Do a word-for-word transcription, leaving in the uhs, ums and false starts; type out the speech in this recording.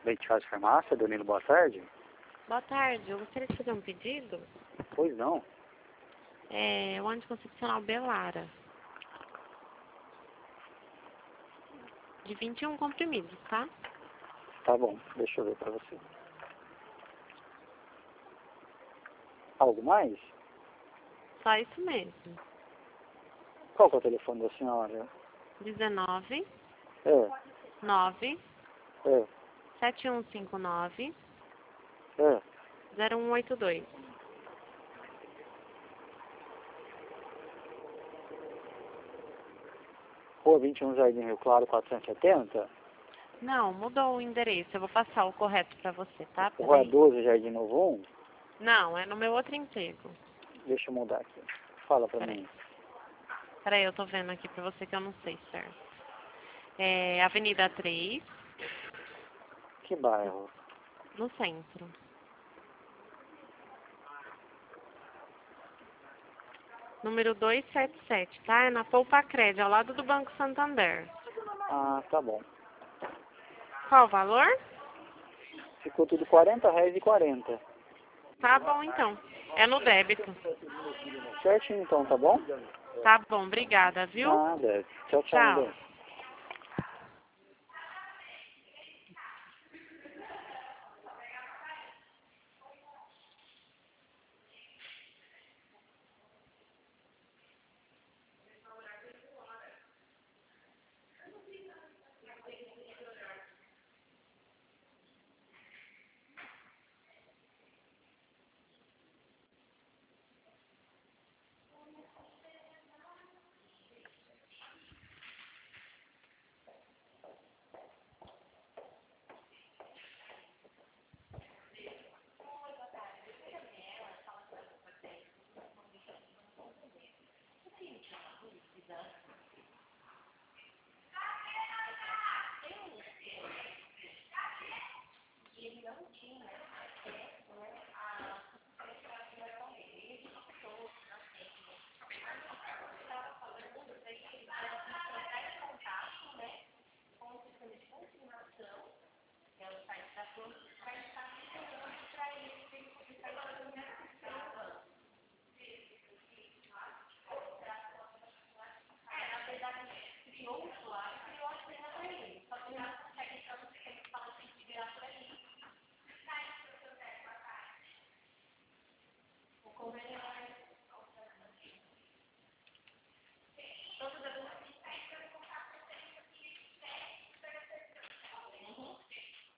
Leite Casa Farmácia, Danilo, boa tarde. Boa tarde, eu gostaria de fazer um pedido. Pois não. É o anticoncepcional Belara. De vinte e um comprimidos, tá? Tá bom, deixa eu ver pra você. Algo mais? Só isso mesmo. Qual que é o telefone da senhora? dezenove, É, nove, é, sete um cinco nove, é. zero um oito dois. Rua vinte e um, Jardim Rio Claro, quatrocentos e setenta. Não, mudou o endereço. Eu vou passar o correto pra você, tá? Rua Peraí. doze, Jardim Novo um. Não, é no meu outro emprego. Deixa eu mudar aqui. Fala pra Peraí. mim. Peraí, eu tô vendo aqui pra você que eu não sei certo. É Avenida três, Que bairro? no centro. Número duzentos e setenta e sete, tá? É na Poupa Cred, ao lado do Banco Santander. Ah, tá bom. Qual o valor? Ficou tudo quarenta reais e quarenta. Tá bom, então. É no débito. Certinho então, tá bom? Tá bom, obrigada, viu? Nada. Tchau, tchau, Tchau. André.